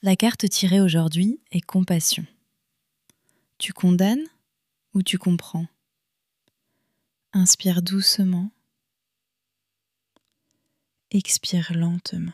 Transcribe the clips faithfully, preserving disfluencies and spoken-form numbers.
La carte tirée aujourd'hui est compassion. Tu condamnes ou tu comprends? Inspire doucement. Expire lentement.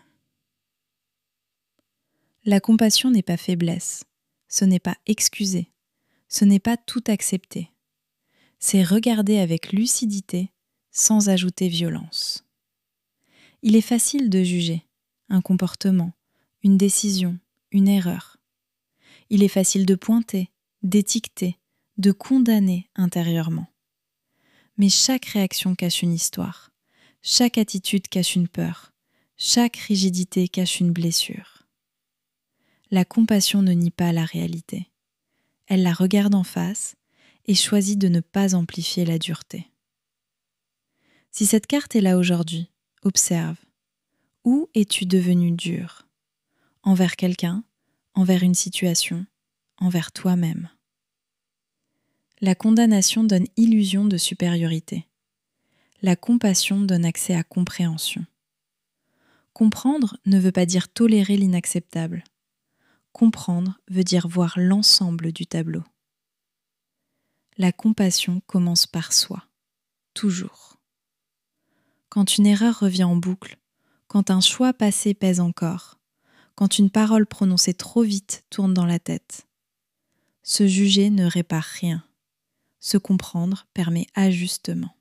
La compassion n'est pas faiblesse, ce n'est pas excuser, ce n'est pas tout accepter. C'est regarder avec lucidité sans ajouter violence. Il est facile de juger un comportement, une décision, une erreur. Il est facile de pointer, d'étiqueter, de condamner intérieurement. Mais chaque réaction cache une histoire, chaque attitude cache une peur, chaque rigidité cache une blessure. La compassion ne nie pas la réalité. Elle la regarde en face et choisit de ne pas amplifier la dureté. Si cette carte est là aujourd'hui, observe. Où es-tu devenu dur? Envers quelqu'un, envers une situation, envers toi-même. La condamnation donne illusion de supériorité. La compassion donne accès à compréhension. Comprendre ne veut pas dire tolérer l'inacceptable. Comprendre veut dire voir l'ensemble du tableau. La compassion commence par soi, toujours. Quand une erreur revient en boucle, quand un choix passé pèse encore, quand une parole prononcée trop vite tourne dans la tête, se juger ne répare rien. Se comprendre permet ajustement.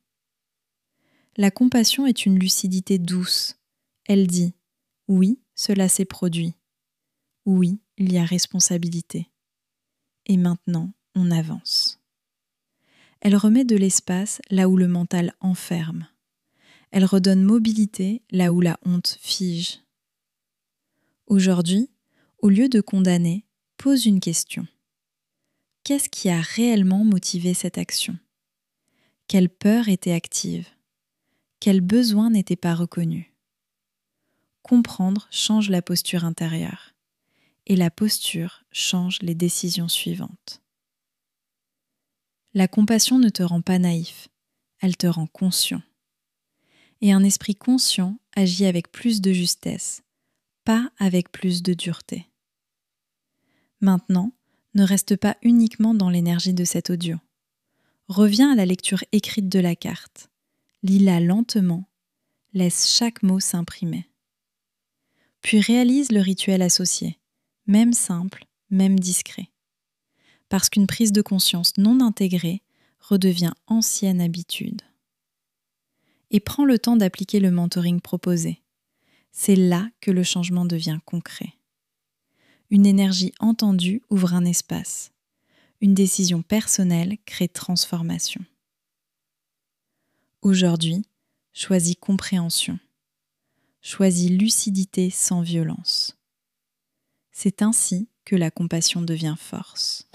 La compassion est une lucidité douce. Elle dit « oui, cela s'est produit. Oui, il y a responsabilité. Et maintenant, on avance. » Elle remet de l'espace là où le mental enferme. Elle redonne mobilité là où la honte fige. Aujourd'hui, au lieu de condamner, pose une question. Qu'est-ce qui a réellement motivé cette action? Quelle peur était active? Quel besoin n'était pas reconnu? Comprendre change la posture intérieure. Et la posture change les décisions suivantes. La compassion ne te rend pas naïf, elle te rend conscient. Et un esprit conscient agit avec plus de justesse, pas avec plus de dureté. Maintenant, ne reste pas uniquement dans l'énergie de cet audio. Reviens à la lecture écrite de la carte. Lis-la lentement, laisse chaque mot s'imprimer. Puis réalise le rituel associé, même simple, même discret. Parce qu'une prise de conscience non intégrée redevient ancienne habitude. Et prends le temps d'appliquer le mentoring proposé. C'est là que le changement devient concret. Une énergie entendue ouvre un espace. Une décision personnelle crée transformation. Aujourd'hui, choisis compréhension. Choisis lucidité sans violence. C'est ainsi que la compassion devient force.